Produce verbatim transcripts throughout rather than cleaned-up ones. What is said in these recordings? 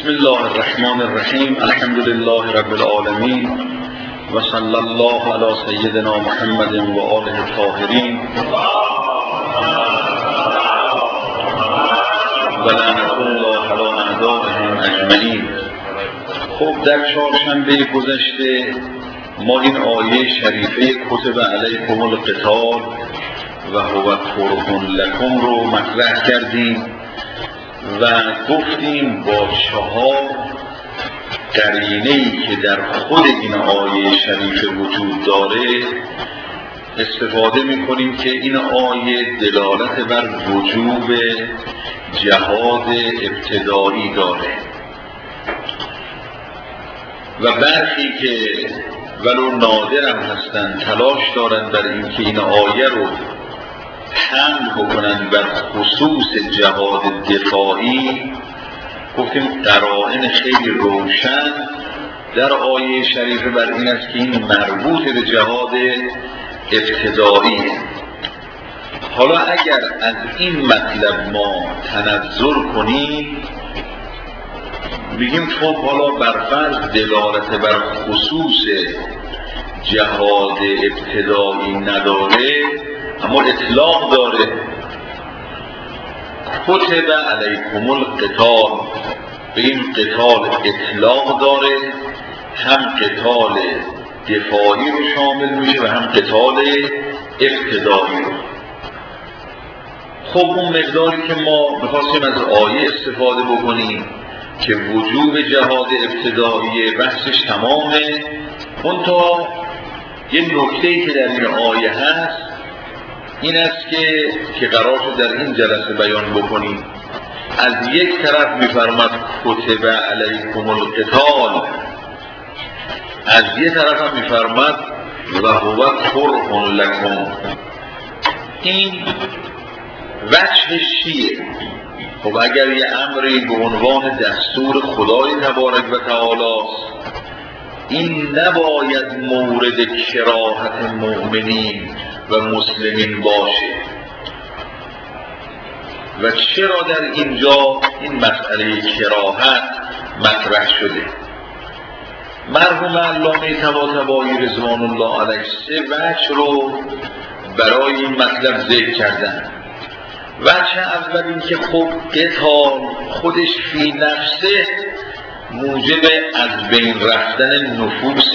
بسم الله الرحمن الرحیم. الحمد لله رب العالمین و صلی الله علی سیدنا محمد و آله الطاهرین و لعنة الله علی اعدائهم اجمعین. خب در چهارشنبه گذشته ما این آیه شریفه کتب علیکم القتال و هو کرها لکم رو مطرح کردیم و گفتیم با چهار قرینه‌ای که در خود این آیه شریف وجود داره استفاده می‌کنیم که این آیه دلالت بر وجوب جهاد ابتدایی داره و برخی که ولو نادرم هستن تلاش دارن بر این که این آیه رو حمل بکنن بر خصوص جهاد دفاعی. گفتیم قرائن خیلی روشن در آیه شریفه بر این است که این مربوط به جهاد ابتدایی. حالا اگر از این مطلب ما تنظر کنیم بگیم خب حالا بر فرض دلالت بر خصوص جهاد ابتدایی نداره اما اطلاق داره. کتب علیکم القتال، به این قتال اطلاق داره، هم قتال دفاعی رو شامل میشه و هم قتال ابتدایی رو. خب اون مقداری که ما می‌خواستیم از آیه استفاده بکنیم که وجوب جهاد ابتدایی بحثش تمامه، منتها یه نکته‌ای که در این آیه هست این است که که قرار شد در این جلسه بیان بکنیم. از یک طرف می‌فرماد کتب علیکم القتال، از یک طرف هم می‌فرماد و هو کرها لکم. این وجهش چیه؟ خب اگر یه امری به عنوان دستور خدای تبارک و تعالی این نباید مورد کراهت مؤمنین و مسلمین باشه و چرا در اینجا این مسئله کراهت مطرح شده؟ مرحوم علامه طباطبایی رضوان الله علیه سه وجه رو برای این مطلب ذکر کردن. وجه اول این که خب قتال خودش فی نفسه موجب از بین رفتن نفوس،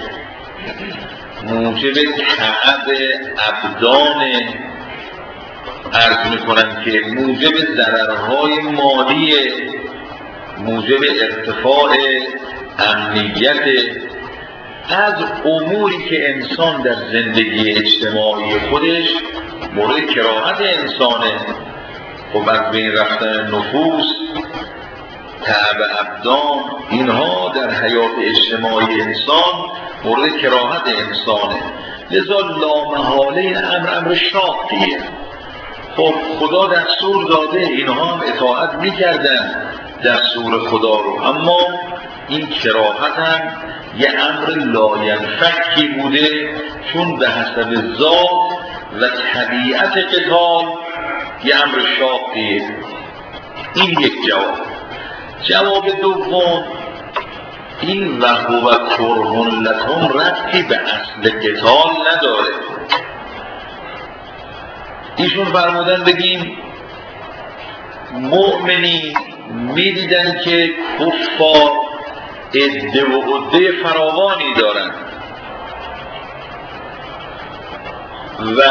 موجب تعب ابدان، عرض میکنم که موجب ضررهای مالی، موجب ارتفاع امنیت، از اموری که انسان در زندگی اجتماعی خودش مورد کراهت انسانه. خب از بین رفتن نفوس، تعب ابدان، اینها در حیات اجتماعی انسان مورد کراهت انسانه، لذا لامحاله این امر امر شاقیه. خب خدا دستور داده، اینها هم اطاعت میکردن دستور خدا رو، اما این کراهت هم یه امر لاینفکی بوده چون به حسب ذات و طبیعت قتال یه امر شاقیه. این یک جواب. جواب دوم، این و هو کرها لکم ربطی به اصل قتال نداره. ایشون فرمودن بگیم مؤمنی میدیدن که کفار عده و عده فراوانی دارن و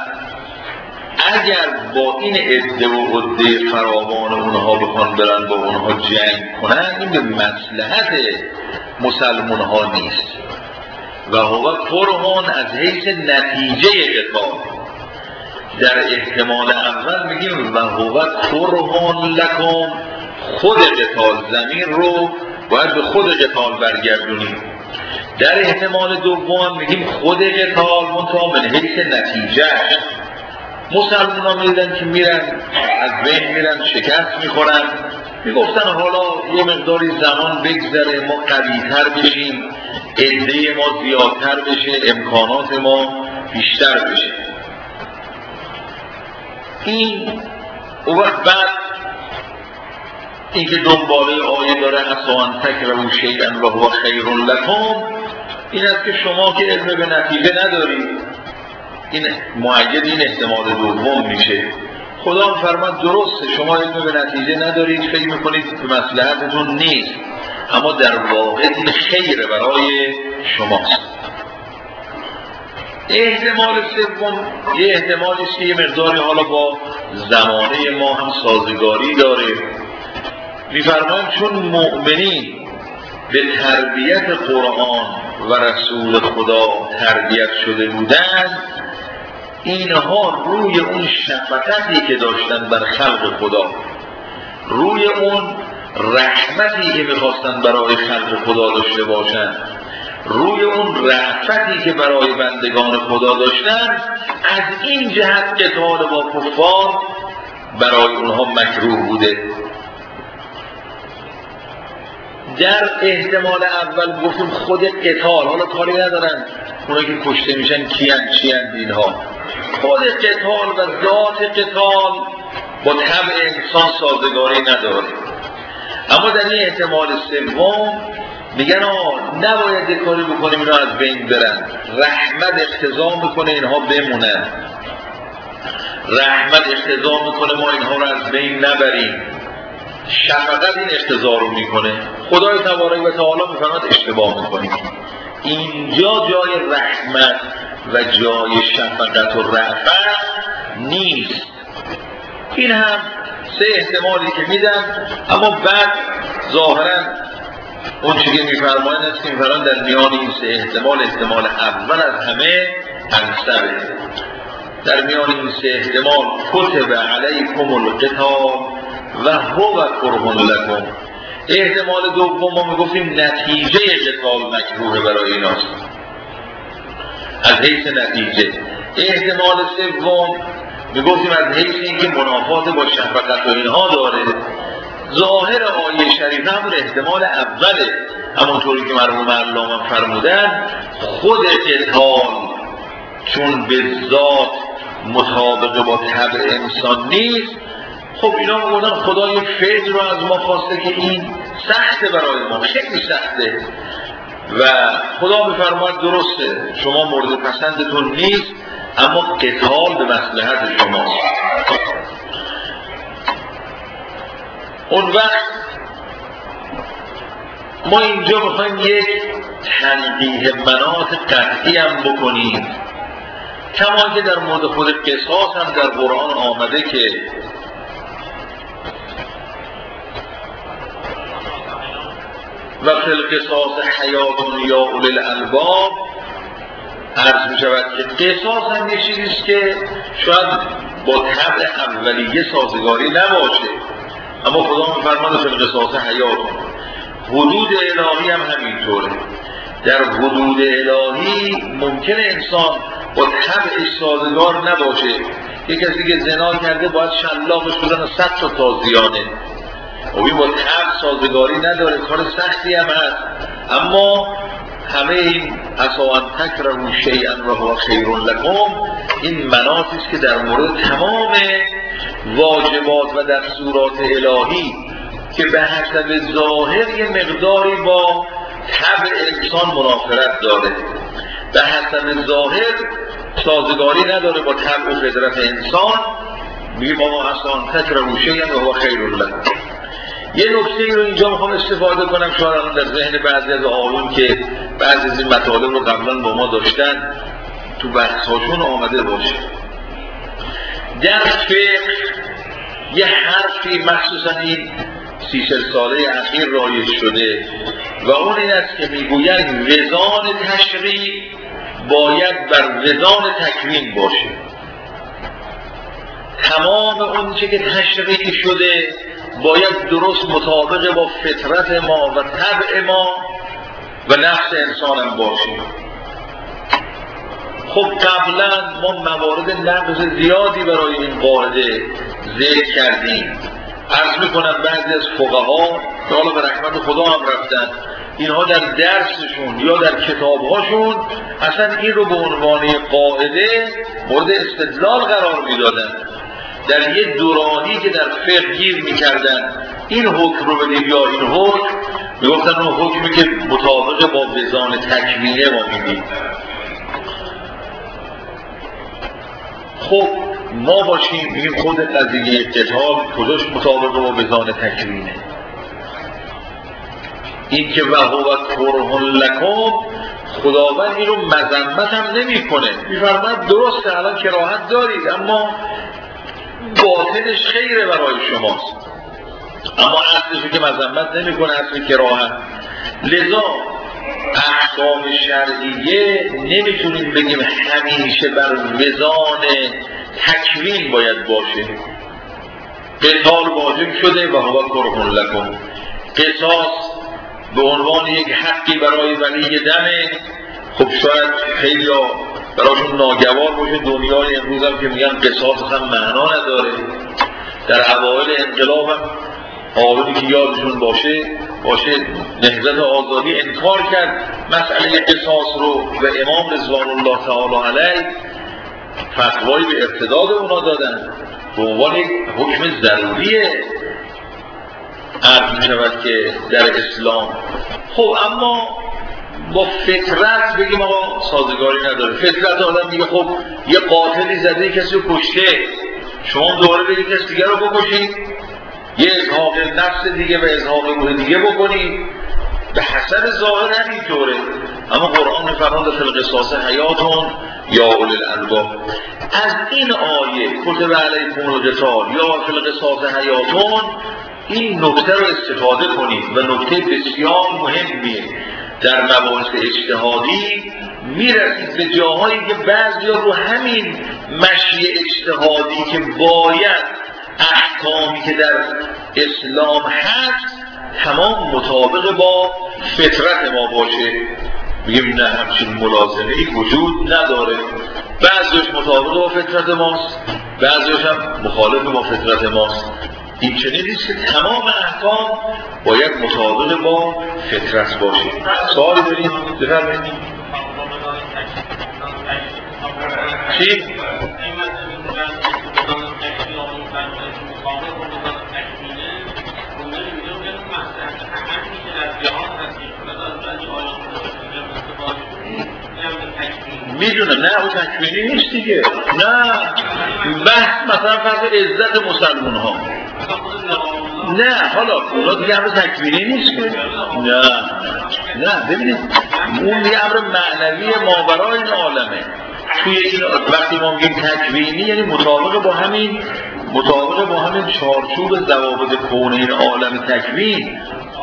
اگر با این عده و عده فراوان اونها بخوان برن با اونها جنگ کنن این به مصلحت مسلمان ها نیست. و هو کرها از حیث نتیجه قتال، در احتمال اول میگیم و هو کرها لکم، خود قتال ضمیر رو باید به خود قتال برگردونیم. در احتمال دوم میگیم خود قتال منتها من حیث نتیجه. مسلمان ها میدن که میرن از بین میرن شکست میخورن، میگفتن حالا یه مقداری زمان بگذره ما قوی‌تر بشیم، عده ما زیادتر بشه، امکانات ما بیشتر بشه. این اون وقت بعد این که دنباله آیه داره عسی ان تکرهوا شیئا و هو خیر لکم، این است که شما که علم به نتیجه ندارید. این مؤید این احتمال دوم میشه. خدا فرمود درسته شما علم به نتیجه ندارید، فکر میکنید به مصلحتتون نیست، اما در واقع این خیره برای شماست. احتمال سوم یه احتمالی است که یه مقداری حالا با زمانه ما هم سازگاری داره. میفرمایند چون مؤمنین به تربیت قرآن و رسول خدا تربیت شده بودند، اینها روی اون شفقتی که داشتن بر خلق خدا، روی اون رحمتی که میخواستن برای خلق خدا داشته باشند، روی اون رأفتی که برای بندگان خدا داشتن، از این جهت قتال با کفار برای اونها مکروه بوده. در احتمال اول گفتیم خود قتال، حالا کاری ندارن اونایی که کشته میشن کیان چیان اینها، خود قتال و ذات قتال با طبع انسان سازگاری نداره. اما در این احتمال سوم میگن آه نباید یک کاری بکنیم اینا از بین برن، رحمت اقتضا میکنه اینها بمونن، رحمت اقتضا میکنه ما اینها رو از بین نبریم، شفقت این اقتضا رو میکنه. خدای تبارک و تعالی میفرماید اشتباه میکنیم. اینجا جای رحمت و جای شفقت و رأفت نیست. این هم سه احتمالی که میدن، اما بعد ظاهرا اون چیزی که میفرمایند است که میفرمایند در میان این سه احتمال، احتمال اول از همه انسبه. در میان این سه احتمال کتب علیکم القتال و هو کره لکم. احتمال دوم ما میگفتیم نتیجه قتال مکروه برای ایناست از حیث نتیجه. احتمال سوم میگفتیم از حیث اینکه منافات با شفقت و اینها داره. ظاهر آیه شریفه همون احتمال اوله، همونطوری که مرحوم علامه فرمودن خود قتال چون به ذات مطابق با طبع انسان نیست. خب اینا میگن خدا یک فعل رو از ما خواسته که این سخته برای ما، خیلی سخته، و خدا میفرماید درسته شما مورد پسندتون نیست، اما قتال به مصلحت شماست. اون وقت ما اینجا میخوایم یک تنبیه مناط قطعی هم بکنیم، کما که در مورد خود قصاص هم در قرآن آمده که و فی القصاص حیات یا اولی الالباب. عرض می شود که قصاص هم یه چیزیست که شاید با طبع اولیه سازگاری نباشه، اما خدا می‌فرماید فی القصاص حیات. حدود الهی هم همینطوره. در حدود الهی ممکنه انسان با طبعش سازگار نباشه. یک کسی که زنا کرده باید شلاقش بزنه صد تا تازیانه، و این با طبع سازگاری نداره، کار سختی هم هست. اما همه این عسی ان تکرهوا شیئا و هو خیر لکم، این مناطی است که در مورد تمام واجبات و دستورات الهی که به حسب ظاهر یه مقداری با طبع انسان منافرت داره، به حسب ظاهر سازگاری نداره با طبع و فطرت انسان، میگه بابا عسی ان تکرهوا شیئا و هو خیر لکم. یه نکته رو اینجا میخوام استفاده کنم، شاید در ذهن بعضی از آقایون که بعضی از این مطالب رو قبلا با ما داشتن تو بحثاشون آمده باشه. در فقه یه حرفی مخصوصا این سی چل ساله اخیر رایج شده و اون این است که میگویند وزان تشریع باید بر وزان تکوین باشه. تمام اون چه که تشریع شده باید درست مطابق با فطرت ما و طبع ما و نفس انسان هم باشه. خب قبلا ما موارد نقض زیادی برای این قاعده ذکر کردیم. عرض میکنم بعضی از فقها که حالا به رحمت خدا هم رفتن، اینها در درسشون یا در کتابهاشون اصلا این رو به عنوان قاعده مورد استدلال قرار میدادن. در یه دورانی که در فقه گیر میکردن این حکم رو بدید یا این حکم، میگفتن اون حکمی که مطابق با وزان تکوینه ما میدیم. خب ما باشیم میگیم خود قضیه قتال کجاش مطابق با وزان تکوینه؟ این که وهو کره لکم، خداوند این رو مذمت هم نمی کنه، میفرماید درسته الان کراهت دارید اما باطنش خیره برای شماست، اما اصلش که مذمت نمی کنه، اصل کراهت. لذا احکام شرعیه نمیتونیم بگیم همیشه بر وزان تکوین باید باشه. قتال واجب شده و هو کره لکم، قصاص به عنوان یک حقی برای ولی دمه. خب شاید خیلی براشون ناگوار باشه دنیای امروز هم که میگن قصاص هم معنا نداره. در اوایل انقلاب هم آقایی که یادشون باشه باشه نهضت آزادی انکار کرد مسئله قصاص رو و امام رضوان الله تعالی علیه فتوایی به ارتداد اونا دادن به عنوان یک حکم ضروریه عرض می شود که در اسلام. خب اما با فطرت بگیم آقا سازگاری نداره. فطرت آدم میگه خب یه قاتلی زده کسی رو کشته، شما دوباره بگید کسی دیگه رو بکشید، یه اظهاق نفس دیگه و اظهاق روح دیگه بکنید، به حسب ظاهر همینطوره. اما قرآن میفرماید فی القصاص حیاتون یا اولی الالباب. از این آیه کتب علیکم القتال یا فی القصاص حیاتون این نکته رو استفاده کنید و نکته بسیار مهمیه. در مباحث اجتهادی میرسید به جاهایی که بعضیا رو همین مشی اجتهادی که باید احکامی که در اسلام هست تمام مطابق با فطرت ما باشه، میگیم نه همچین ملازمه ای وجود نداره، بعضیش مطابق با فطرت ماست بعضیش هم مخالف با فطرت ماست. این چنین نیست که تمام احکام باید مطابق با فطرت باشه. سوالی داریم؟ بفرمایید. چی؟ میدونه نه او تکوینی نیست دیگه. نه بحث مثلا فرض عزت مسلمان ها، نه حالا اونا دیگه امر تکوینی نیست که نه نه ببینید اون دیگه امر معنوی ماورای این عالمه. توی این وقتی ما میگیم تکوینی یعنی مطابق با همین مطابق با همین چارچوب ضوابط کون این عالم تکوین.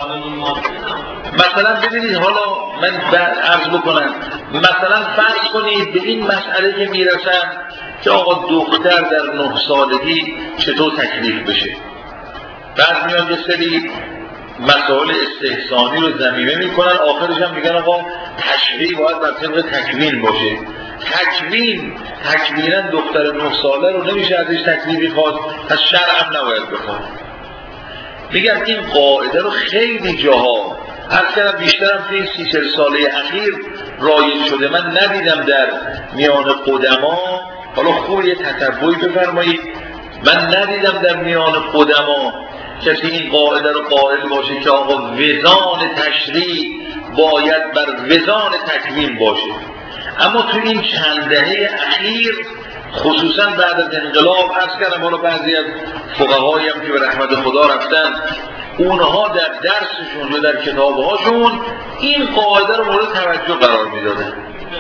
مثلا ببینید حالا من عرض بکنم، مثلا فرض کنید به این مسئله که میرسن که آقا دختر در نه سالگی چطور تکلیف بشه، بعد میان یه سری مسائل استحسانی رو ضمیمه میکنن، آخرش هم میگن آقا تشریع باید بر طبق تکوین باشه. تکوین تکوینا دختر نه ساله رو نمیشه ازش تکلیفی خواست، پس شرع هم نباید بخواد. میگم این قاعده رو خیلی جاها هر کردم بیشترم توی این سی چل ساله اخیر رایج شده، من ندیدم در میان قدما. حالا خوب یه تتبعی بفرمایید، من ندیدم در میان قدما کسی این قاعده رو قائل باشه که آقا وزان تشریع باید بر وزان تکوین باشه. اما تو این چند دهه اخیر خصوصا بعد از انقلاب عرض کردم، حالا بعضی از فقهایی هم که به رحمت خدا رفتن اونها در درسشون یا در کتابهاشون این قاعده رو مورد توجه قرار میدادن.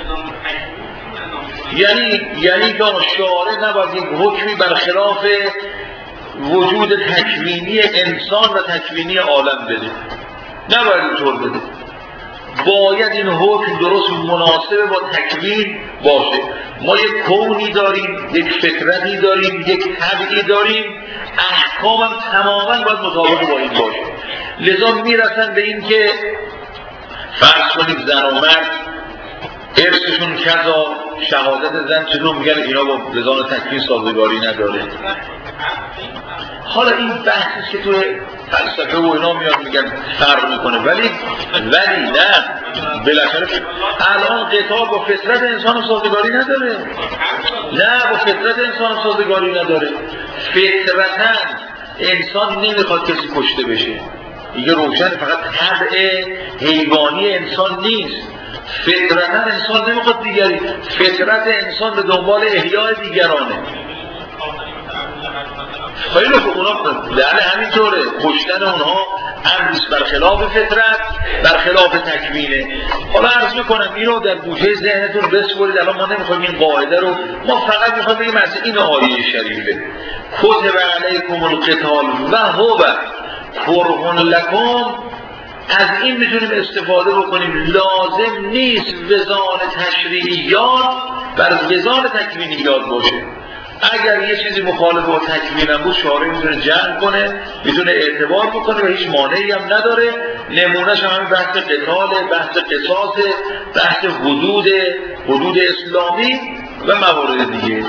یعنی یعنی که شارع نباید یک حکمی برخلاف وجود تکوینی انسان و تکوینی عالم بده، نباید اینطور بده. باید این حکم درست مناسب با تکوین باشه. ما یک کونی داریم، یک فطرتی داریم، یک طبعی داریم، احکام هم تماما باید مطابق با این باشه. لذا میرسن به این که فرض کنید زن و مرد ارثشون کذا، شهادت زن چطور میگن اینا با وزان تکوین سازگاری نداره. حالا این بحثی که توی فلسفه و اینا میاد میگن فرق میکنه، ولی ولی نه بالاخره الان قتال با فطرت انسان سازگاری نداره. نه با فطرت انسان سازگاری نداره. فطرتاً انسان نمیخواد کسی کشته بشه، دیگه روشن. فقط طبع حیوانی انسان نیست، فطرتا انسان نمیخواد دیگری، فطرت انسان به دنبال احیای دیگرانه. خیلی خوب، اونا بله همینطوره، کشتن اونها امریست برخلاف فطرت، برخلاف تکوینه. حالا عرض میکنم اینو در گوشه ذهنتون بسپرید. الان ما نمیخوایم این قاعده رو، ما فقط میخوایم بگیم از این آیه شریفه کتب علیکم القتال و هو کرها لکم، از این میتونیم استفاده بکنیم. لازم نیست وزان تشریعیات بر وزان تکوینیات باشه. اگر یه چیزی مخالف با تکوینم بود، شارع میتونه جمع کنه، میتونه اعتبار بکنه و هیچ مانعی هم نداره. نمونهش هم همین بحث قتال، بحث قصاص، بحث حدود حدود اسلامی و موارد دیگه.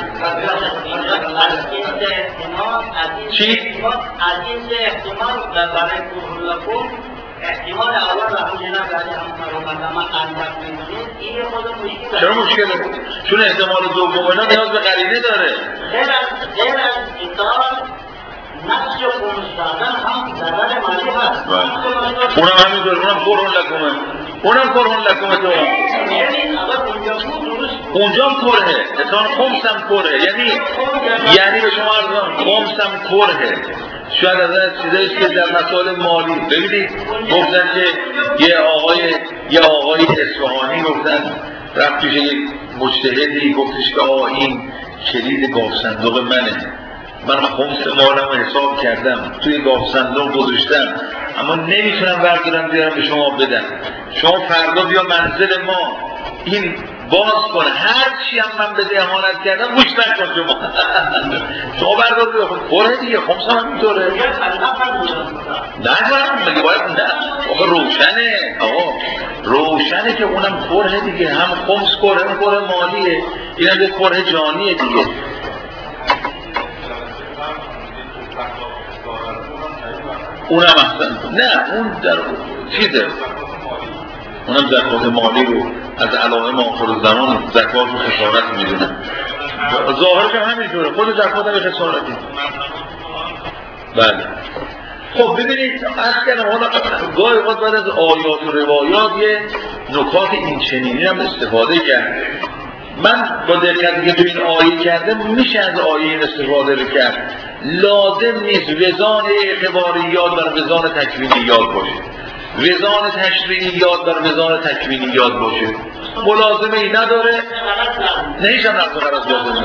چی؟ از این سه احتمال برای کرها احتمال اول را هم جناب علی هم مقدمه انجام می‌دهید، این خود مشکل. چرا مشکله؟ چون احتمال دوم اینا نیاز به قرینه داره. غیر از غیر از قتال نقش و کنستادن هم ضرر مالی هست. اونم همینطور، اونم کرها لکمه، اونم کرها لکمه تو. یعنی اگر اونجا بود درست، اونجا کرهه، انسان خمسم کرهه، یعنی یعنی به شما عرضم خمسم کرهه. شاید از این چیزاییست که در مسائل مالی ببینید گفتن که یه آقای یه آقای اصفهانی گفتن رفت پیش یک مجتهدی، گفتش که آقا این کلید گاف صندوق منه، من خمس مالم رو حساب کردم توی گاف صندوق گذاشتم، اما نمیتونم بردارم بیارم به شما بدم، شما فردا بیا منزل ما این باز کن، هر چی هم من به اهانت کردم گوش نکن شما شما بردار بیا کن. خوره دیگه، خمس هم اینطوره نه کنم مگه باید نه آقا روشنه، آقا روشنه که اونم خوره دیگه، هم خمس خوره، هم خوره مالیه، این هم یه خوره جانیه دیگه. اونم احسن نه، اون در چیزه، اونم زکات مالی رو از علائم آخر زمان زکات رو خسارت میدونن، ظاهرش هم همینطوره، خود زکات هم خسارتی. بله خب ببینید اصلا حالا گاهی وقت بعد از آیات و روایات یه نکات این چنینی هم استفاده کرد. من با دقتی که تو این آیه کرده میشه از آیه این استفاده رو کرد. لازم نیست وزان اعتباریات بر وزان تکوینیات باشه، وزان تشریعیات بر وزان تکوینیات باشه، ملازمه ای نداره. نهیشم نقص غرض لازم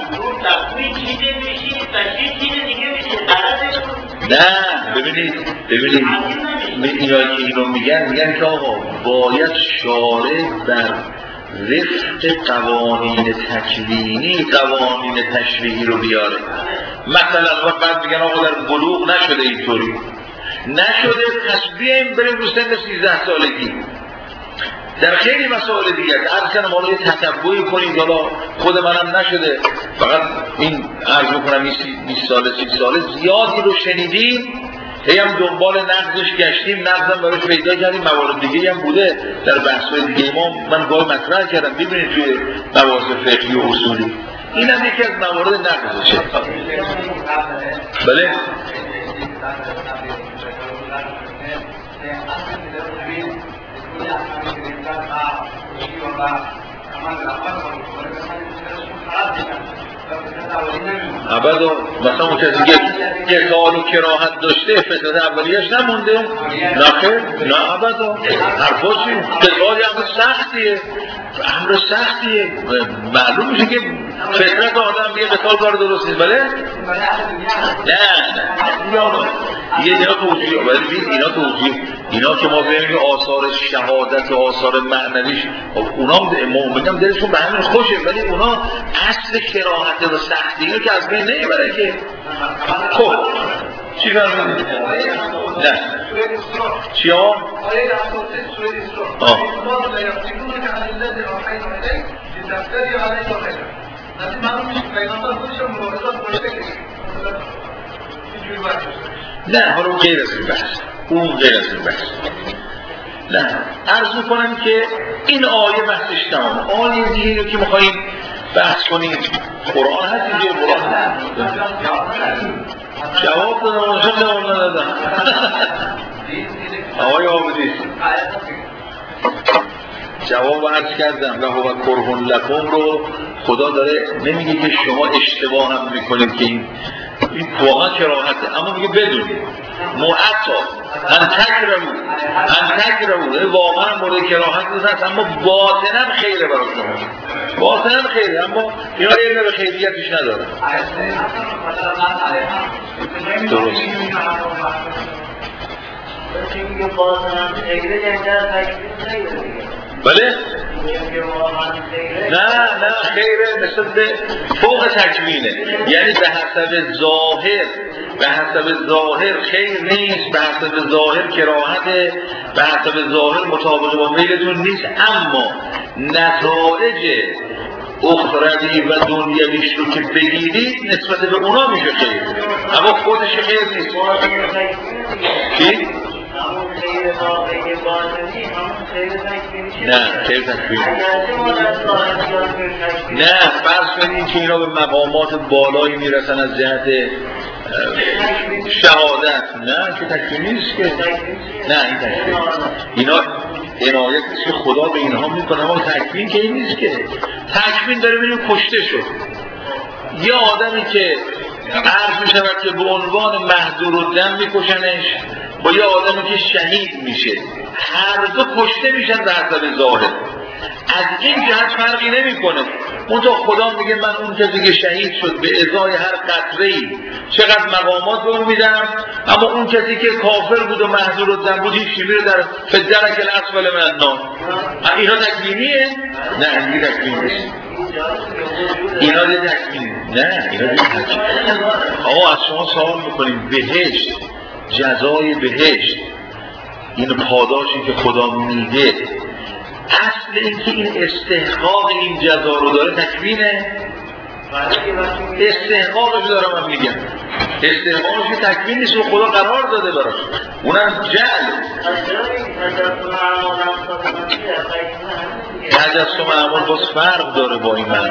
نه. ببینید ببینید اینایی که اینو میگن میگن که آقا باید شارع بر وفق قوانین تکوینی قوانین تشریعی رو بیاره. مثلا وقت بعد میگن آقا در بلوغ نشده اینطوری نشده، پس بیاییم بریم رو سن سیزده سالگی. در خیلی مسائل دیگر عرض کنم حالا یه تتبعی کنید، حالا خود منم نشده، فقط این عرض بکنم بیست ساله سی ساله زیادی رو شنیدیم، هی هم دنبال نقضش گشتیم، نقضم براش پیدا کردیم، موارد دیگه هم بوده در بحث‌های دیگه ما من گاهی مطرح کردم، ببینید توی مباحث فقهی و اصولی این هم یکی از موارد نقضشه. بله ابدا مثلا اون کسی که قتال و کراهت داشته فتنه اولیش نمونده؟ نخیر نه ابدا. حرفا چی؟ قتال امر سختیه، امر سختیه، معلوم میشه که فطرت آدم میگه قتال کار درست نیست. بله؟ نه نه یه اینا توجیه، ولی بید اینا توجیه، اینا که ما ببینیم آثار شهادت و آثار معنویش اونا مومنم دلشون به همین خوشه، ولی اونا اصل کراهت و سختیه که از بین نمیبره که. خب چی فرمودید؟ نه چی ها؟ آه نه حالا اون غیر از این بحث، اون غیر از این بحث. نه عرض میکنم که این آیه بحثش تمام. آیه دیگه رو که میخواییم بحث کنیم قرآن هست اینجا، قرآن هست جواب دادم آنشان جواب ندادم. آقای آبدی جواب عرض کردم و هو کرهن لکم رو خدا داره نمیگه که شما اشتباه هم میکنید که این این واقعا کراهته، اما میگه بدونید معطا ان تکرهو ان تکرهو واقعا مورد کراهت نیست، اما باطنا خیره برای شما، باطنا خیره، اما اینا علم به خیریتش نداره. درست. بله؟ نه نه خیره مثل به فوق تکوینه، یعنی به حسب ظاهر به حسب ظاهر خیر نیست، به حسب ظاهر کراهته، به حسب ظاهر مطابق با میلتون نیست، اما نتایج اخروی و دنیویش رو که بگیرید نسبت به اونا میشه خیر، اما خودش خیر نیست. چی؟ نه خیر تکوینی نه، فرض کنید که اینا به مقامات بالایی میرسن از جهت شهادت، نه که تکوینی نیست که، نه این تکوینی اینا عنایت نیست که خدا به اینها میکنه، اما تکوین که این نیست که تکوین داره ببینیم کشته شد یه آدمی که عرض میشود که به عنوان مهدور و دم میکشنش با یه آدمی که شهید میشه، هر دو کشته میشن به حسب ظاهر، از این جهت فرقی نمیکنه. منتها خدا میگه من اون کسی که شهید شد به ازای هر قطره‌ای چقدر مقامات به اون میدم، اما اون کسی که کافر بود و مهدور و دم بود هیچ میره در فدرک الاسفل من النار. اینا تکوینیه؟ نه این تکوین نیست، اینا دیگه تکوین نه اینا دیگه تکوین. آقا از شما سوال میکنیم بهشت، جزای بهشت، این پاداشی که خدا میده، اصل این که این استحقاق این جزا رو داره تکوینه؟ استحقاقش دارم من میگم، استحقاقش تکوین نیست و خدا قرار داده براش، اونم جعل. تجسم اعمال باز فرق داره با این معنی.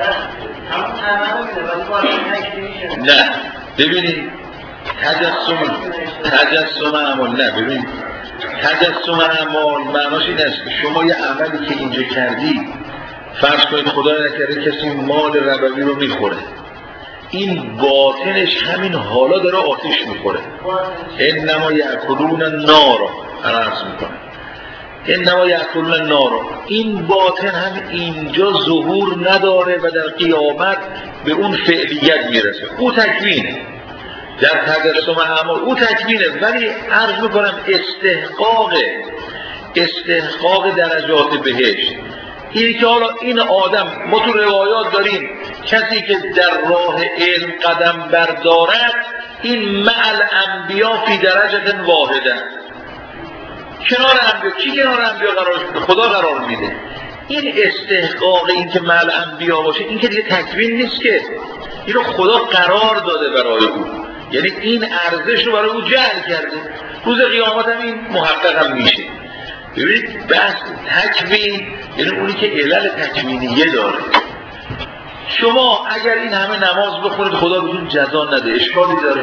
نه ببینید تجسم تجسم اعمال نه ببینید تجسم اعمال معناش این است که شما یه عملی که اینجا کردی، فرض کنید خدا نکرده کسی مال ربوی رو میخوره، این باطنش همین حالا داره آتش میخوره، انما یأکلون النار، عرض میکنه انما یأکلون النار، این باطن هم اینجا ظهور نداره و در قیامت به اون فعلیت میرسه، او تکوینه در تجسم اعمال، او تکوینه. ولی عرض میکنم استحقاق استحقاق درجات بهشت اینی که حالا این آدم، ما تو روایات داریم کسی که در راه علم قدم بردارد این مع الانبیا فی درجه واحده، کنار انبیا. کی کنار انبیا قرار میده؟ خدا قرار میده. این استحقاق این که مع الانبیا باشه این که دیگه تکوین نیست که، اینو خدا قرار داده برای او، یعنی این ارزش رو برای او جعل کرده، روز قیامت هم این محقق هم میشه. ببینید بحث تکوین یعنی اونی که علل تکوینیه داره. شما اگر این همه نماز بخونید خدا بدون جزا نده، اشکالی داره؟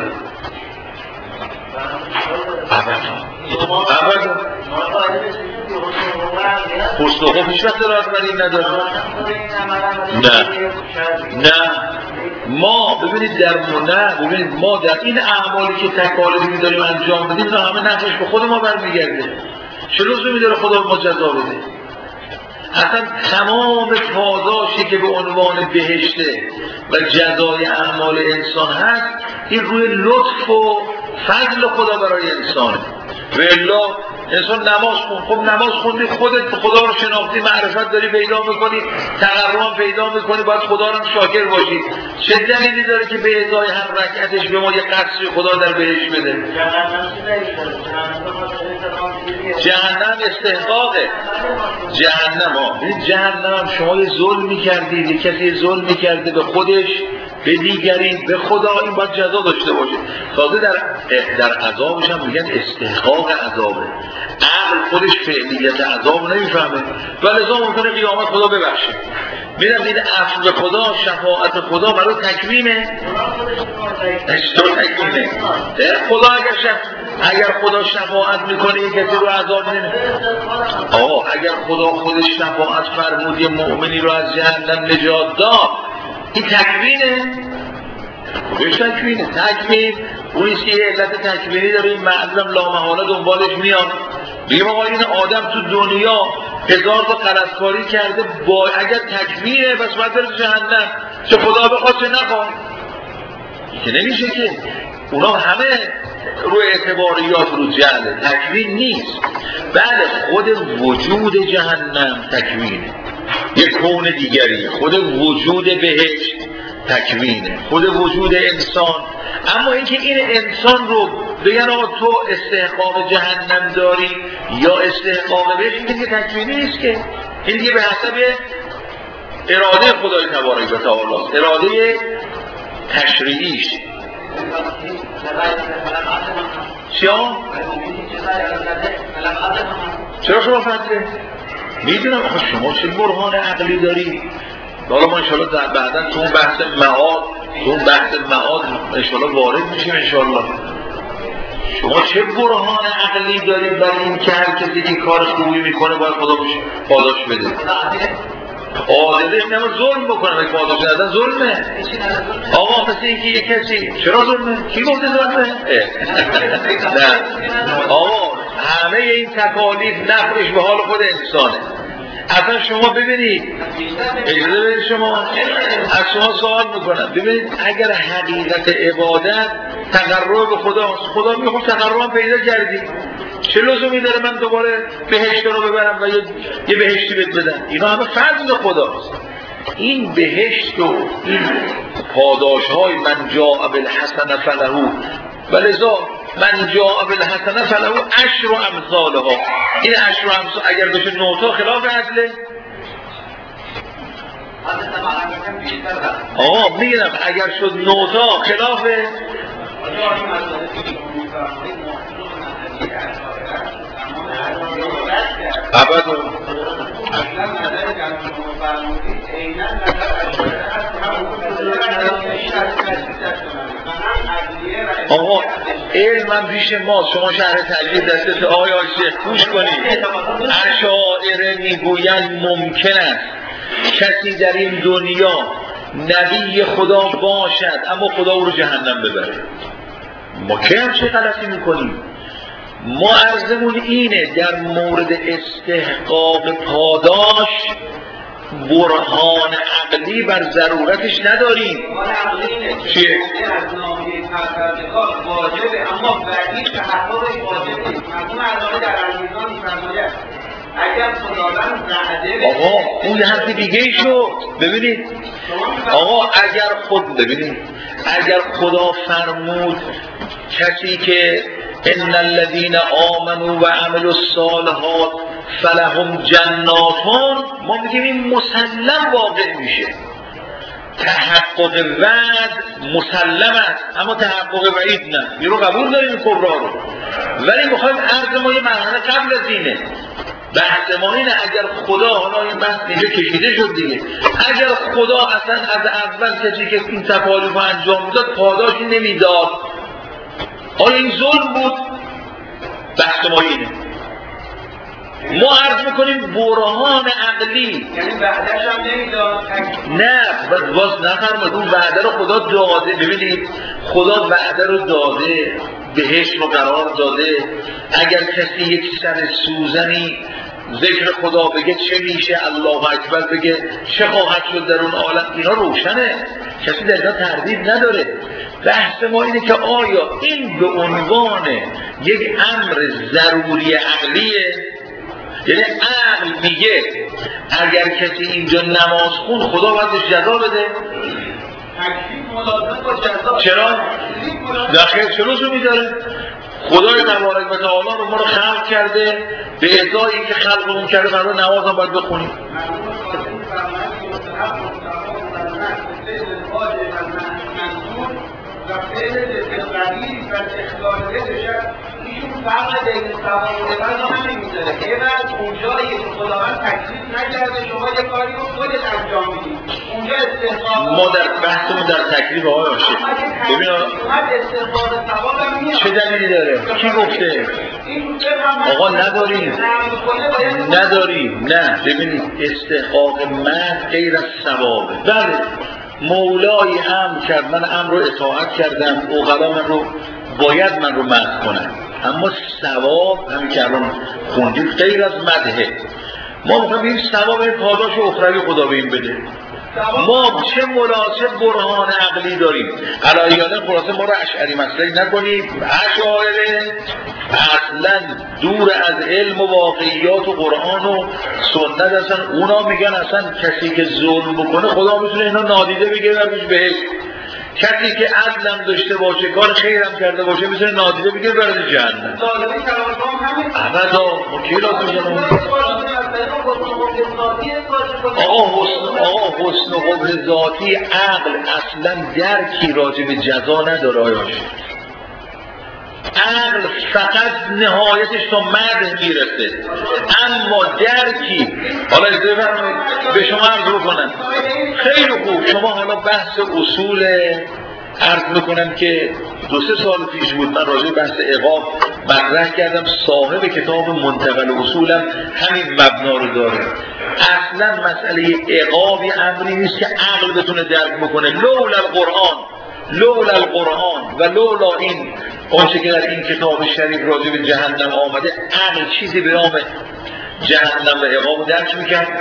ابدا حسن و خوف هیچ وقت رهبری نداره. نه نه ما ببینید در نه ببینید ما در این اعمالی که تکالیفی می‌داریم انجام بدیم نه همه نفعش به خود ما برمیگرده. چه لزومی داره خدا به ما جزا بده؟ اصلا تمام پاداشی که به عنوان بهشته و جزای اعمال انسان هست این روی لطف و فضل خدا برای انسانه. و الا انسان نماز خون، خب نماز خوندی خودت خدا رو شناختی، معرفت داری پیدا میکنی، تقرب پیدا میکنی، باید خدا رو شاکر باشی. چه دلیلی داره که به ازای هر رکعتش به ما یه قصری خدا در بهش بده؟ جهنم استحقاقه. جهنم ها جهنم هم شما یه ظلمی کردید، یه کسی ظلمی کرده به خودش، به دیگری، به خدا، این باید جزا داشته باشه. تازه در در عذابش هم میگن استحقاق عذابه. عقل خودش فعلیت عذاب نمیفهمه و لذا ممکنه قیامت خدا ببخشه. میدم این عفو خدا، شفاعت خدا برای تکوینه. اشتر تکوینه خدا. اگر شف... اگر خدا شفاعت میکنه یک کسی رو عذاب نمیده. آقا اگر خدا خودش شفاعت فرمود یه مؤمنی رو از جهنم نجات داد، این تکوینه. خودش تکوینه. تکوین اونی که یه علت تکوینی داره، این معلم لامحاله دنبالش میاد. بگیم آقا این آدم تو دنیا هزار تا غلطکاری کرده، با اگر تکوینه بس باید بره جهنم، چه خدا بخواد چه نخواد. که نمیشه که اونا همه روی اعتباریات رو جهله، تکوین نیست. بله خود وجود جهنم تکوینه، یک کون دیگری. خود وجود بهشت تکوینه، خود وجود انسان. اما اینکه این انسان رو بگن آقا تو استحقاق جهنم داری یا استحقاق بهشت، این دیگه تکوینی نیست که. این دیگه به حسب اراده خدای تبارک و تعالی است، اراده تشریعیش. چیا؟ چرا شما فتره؟ میدونم آخه شما چه برهان عقلی داری؟ حالا ما انشاءالله بعدا تو اون بحث معاد تو اون بحث معاد انشاءالله وارد میشیم انشاءالله. شما چه برهان عقلی دارید برای این که هر کسی این کار خوبی میکنه باید خدا بهش پاداش بده؟ عادلش نمه ظلم بکنه، باید پاداش ندادن ظلمه. آقا مثل اینکه یک کسی چرا ظلمه؟ کی گفته ظلمه؟ نه آقا همه این تکالیف نفرش به حال خود انسانه. اصلا شما ببینید، اجازه بدید شما از شما سوال میکنم، ببینید اگر حقیقت عبادت تقرب به خداست، خدا میگه خب تقربم پیدا کردی، چه لزومی داره من دوباره بهشت رو ببرم و یه بهشتی بهت بدم؟ اینا همه فضل خداست. این بهشت و این پاداش های من جاء بالحسنه فله ولذا من جاء بالحسنه فله عشر امثالها. این عشر امثال اگر بشه نوتا خلاف عدله. آقا میگم اگر شد نوتا خلاف ابدا. آقا علمم پیش ما، شما شهر تجدید دستت آقای شیخ گوش کنید. اشاعره میگویند ممکن است کسی در این دنیا نبی خدا باشد اما خدا او رو جهنم ببره. ما که هم چه غلطی میکنیم؟ ما عرضمون اینه در مورد استحقاق پاداش برهان عقلی بر ضرورتش نداریم. چیه؟ از نامی پروردگار واجبه اما بعدی تحققش واجب نیست. مردم علاقه در علیزان میفرماید اگر خداوند وعده آقا اون حرف دیگه ای شد. ببینید آقا اگر خود ببینید اگر خدا فرمود کسی که ان الذين آمنوا و عملوا الصالحات فلهم جناتون، ما میگیم این مسلم واقع میشه. تحقق وعد مسلم است اما تحقق وعید نه. این رو قبول داریم این کبرا رو، ولی میخوایم عرض ما یه مرحله قبل از اینه. بحث ما اینه اگر خدا، حالا این بحث اینجا کشیده شد دیگه، اگر خدا اصلا از اول کسی که این تکالیف رو انجام میداد پاداشی نمیداد، آیا این ظلم بود؟ بحث ما اینه. ما عرض میکنیم برهان عقلی، یعنی وعده‌ش هم نمیداد. نه باز نفرماد اون وعده رو خدا داده. ببینید خدا وعده رو داده، بهشت رو قرار داده. اگر کسی یک سر سوزنی ذکر خدا بگه چه میشه، الله اکبر بگه چه خواهد شد در اون عالم، اینا روشنه، کسی در اینا تردید نداره. بحث ما اینه که آیا این به عنوان یک امر ضروری عقلیه؟ یعنی عقل میگه اگر کسی اینجا نماز خون خدا باید بهش جزا بده؟ چرا؟ داخل چه لزومی داره؟ خدای تبارک و تعالی رو ما رو خلق کرده، به ازایی که خلقمون کرده قرار نماز هم باید بخونیم. و فعل دستقلیل و اخلال دشت ایشون فرق بین سوال و فرق هم نمیذاره. یه وقت اونجایی که خدا خداوند تکلیف نکرده، شما یه کاری رو خودت انجام میدید. اونجا استحقاق ما در بحثمون در تکلیف آقای عاشق ببین استحقاق ثواب هم میاد. چه دلیلی داره؟ کی گفته؟ آقا نداریم نداریم نه. ببینید استحقاق من غیر از ثوابه. بله مولایی امر کرد، من امر رو اطاعت کردم، عقلا من رو باید من رو مدح کنم، اما ثواب همین که الان خوندیم غیر از مدحه. ما میخوایم این ثواب این پاداش اخروی خدا به این بده. ما چه مناسب برهان عقلی داریم؟ علایانه خلاصه ما رو اشعری مسلک نکنیم. اشاعره اصلا دور از علم و واقعیات و قرآن و سنت هستن. اونا میگن اصلا کسی که ظلم بکنه خدا میتونه اینا نادیده بگیره و روش بهش. کسی که عدلم داشته باشه کار خیرم کرده باشه میتونه نادیده بگیره برای جهنم. ابدا ما کی لازم جنم آقا حسن آقا حسن و قبح ذاتی عقل اصلا درکی راجع به جزا نداره. آیا عقل فقط نهایتش تا مدح میرسه، اما درکی حالا اجازه بفرمایید به شما عرض بکنم. خیلی خوب شما حالا بحث اصول عرض میکنم که دو سه سال پیش بود من راجع بحث عقاب مطرح کردم. صاحب کتاب منتقل اصولم همین مبنا رو داره. اصلا مسئله عقابی امری نیست که عقل بتونه درک بکنه. لولا القرآن لولا القرآن و لولا این آنچه که در این کتاب شریف راجع به جهنم آمده، عقل چیزی به نام جهنم و عقاب درک میکرد؟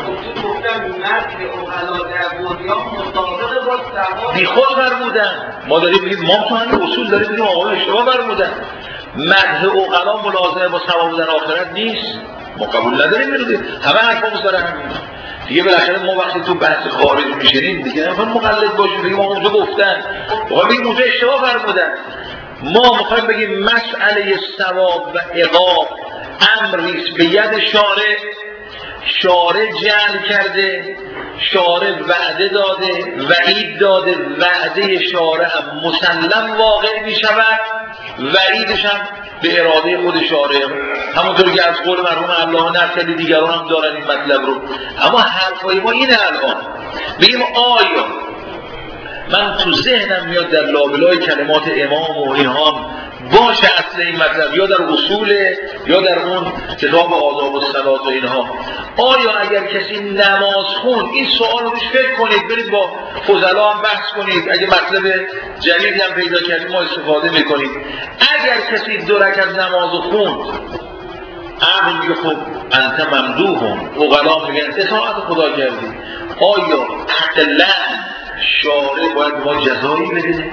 بی خود فرمودن. ما داریم بگیم ما تو همین اصول داریم بگیم آقای اشتباه فرمودن. مدح عقلا ملازمه با ثواب بودن آخرت نیست. ما قبول نداریم میرودیم همه حرفامون داره همین دیگه. بالاخره ما وقتی تو بحث خارج میشینیم دیگه نمیخوایم مقلد باشیم بگیم ما اونجا گفتن، ما بگیم اونجا اشتباه فرمودن. ما میخوایم بگیم مسئله ثواب و عقاب امریست به ید شارع. شارع جعل کرده، شارع وعده داده، وعید داده. وعده شارع هم مسلم واقع می شود، وعیدش هم به اراده خود شارع. همونطور که از قول مرحوم الله نصری دیگران هم دارن این مطلب رو. اما حرفای ما اینه الان بگیم آیا من تو ذهنم میاد در لابلای کلمات امام و اینها باشه اصل این مطلب، یا در اصول یا در اون کتاب آداب الصلات و اینها. آیا اگر کسی نماز خون این سوال رو روش فکر کنید، برید با فضلا هم بحث کنید، اگه مطلب جدیدی هم پیدا کردید ما استفاده میکنید. اگر کسی دو رکعت نماز خوند، عقل میگه خب انت ممدوحون، عقلا میگن اطاعت خدا کردی، آیا عقلا شارع باید ما جزایی بده؟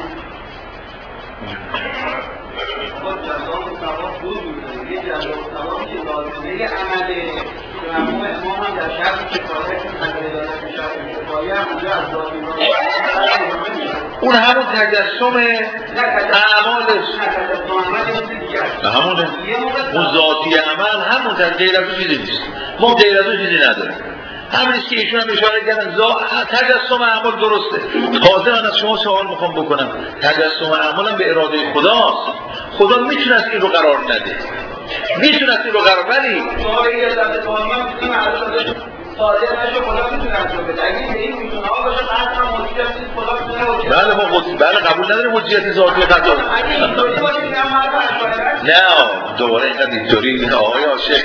اون همون تجسم اعمالش همونه. اون ذاتی عمل همون غیر از چیزی نیست. ما غیر از چیزی نداریم. همینیست که ایشون هم اشاره کردن تجسم اعمال درسته. تازه من از شما سوال میخوام بکنم، تجسم اعمال هم به اراده خداست. خدا میتونست این رو قرار نده، میتونست این رو قرار ولی شما به این عزت توانمان میتونیم عرض صادر نشه خدا میتونه انجام بده. اگه به این میتونه ها باشه قطعا حجیت نیست خدا میتونه. بله ما بله قبول نداریم حجیت ذاتی قضا. اگه اینطوری باشه میگم مرد نه دوباره اینقدر اینطوری آقای عاشق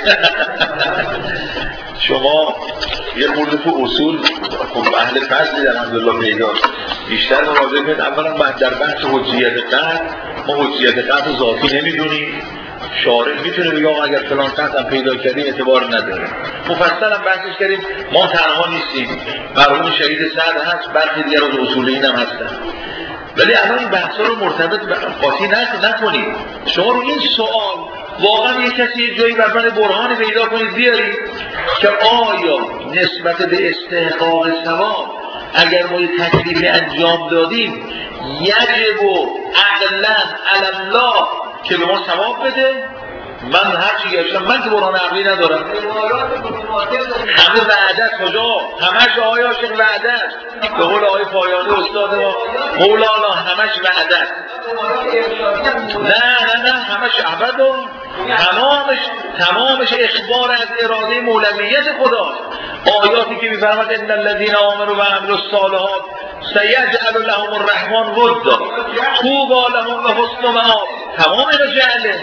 شما یه خورده تو اصول خب اهل فضلی در الحمدلله پیداست. بیشتر مراجعه کنید. اولا در بحث حجیت قطع ما حجیت قطع ذاتی نمیدونیم. شارع میتونه بگه آقا اگر فلان قطع هم پیدا کردیم اعتبار نداره. مفصل هم بحثش کردیم. ما تنها نیستیم، مرحوم شهید سعد هست، برخی دیگر از اصولین هم هستن. ولی الان این بحثا رو مرتبط به قاطی نکنید. شما رو این سوال واقعا یک کسی یه جایی بر من برهان پیدا کنید بیارید که آیا نسبت به استحقاق ثواب اگر ما یه تکلیفی انجام دادیم یجب و عقلا علی الله که به ما ثواب بده؟ من هر چی گشتم من که برهان عقلی ندارم. همه وعده کجا؟ همش آقای عاشق وعده است. به قول آقای پایانی استاد ما مولانا همش وعده است. نه نه نه همش ابدا تمامش تمامش اخبار از اراده مولویت خداست. آیاتی که می‌فرماد ان الذين آمنوا وعملوا الصالحات سيجعل لهم الرحمن ودا طوبى لهم وحسن مآب، تمام اینا جعله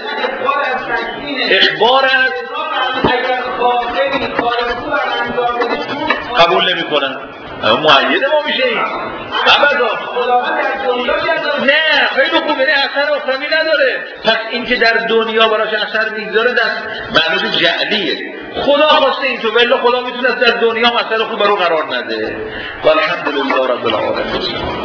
اخبار از قبول نمی کنن. معید ما میشه این ابدا نه خیلی خوبه، اثر اخروی نداره. پس این که در دنیا براش اثر میگذاره در معنی جعلیه. خدا خواسته این تو ولی خدا میتونه در دنیا اثر خوب برو قرار نده. والحمدلله رب العالمین.